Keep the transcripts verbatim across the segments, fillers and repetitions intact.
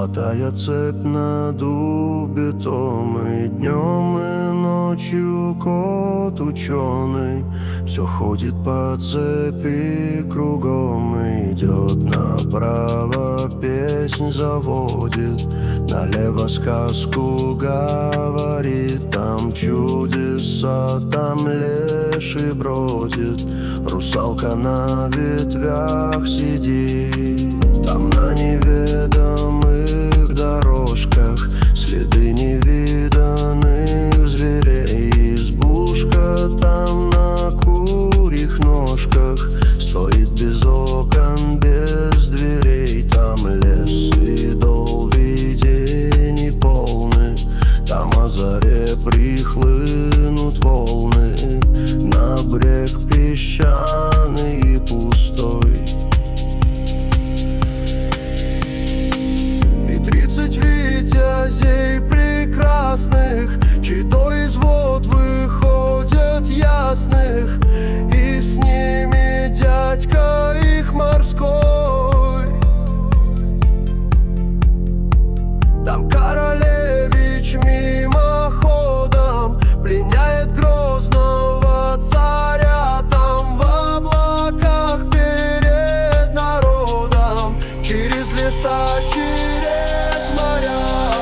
Золотая цепь на дубе том, и днем, и ночью кот ученый все ходит по цепи кругом, и идет направо, песнь заводит, налево сказку говорит. Там чудеса, там леший бродит, русалка на ветвях сидит. Там на неведомых дорожках следы невиданных зверей. Избушка там на курьих ножках стоит без окон, без дверей. Там лес и дол видений полны, там о заре прихлынут волны на брег песчаный и пустой. И тридцать витязей прекрасных, читой из вод выходят ясных, и с ними дядька их морской. Там королевич мимоходом пленяет грозного царя. Там в облаках перед народом, через леса, через моря.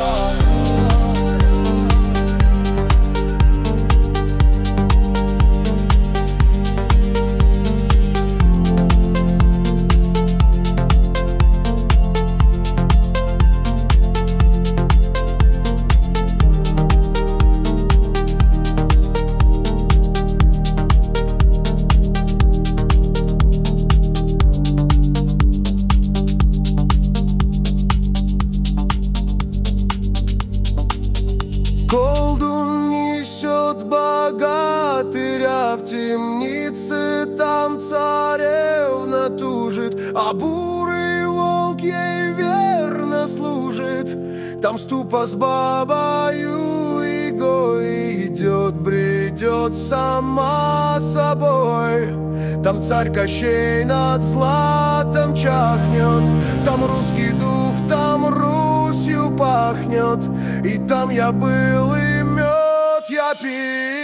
Колдун несет богатыря в темнице, там царевна тужит, а бурый волк ей верно служит. Там ступа с бабою игой идет, бредет сама собой. Там царь Кощей над златом чахнет, там русский дух, там Русью пахнет. И там я был, и мед я пил.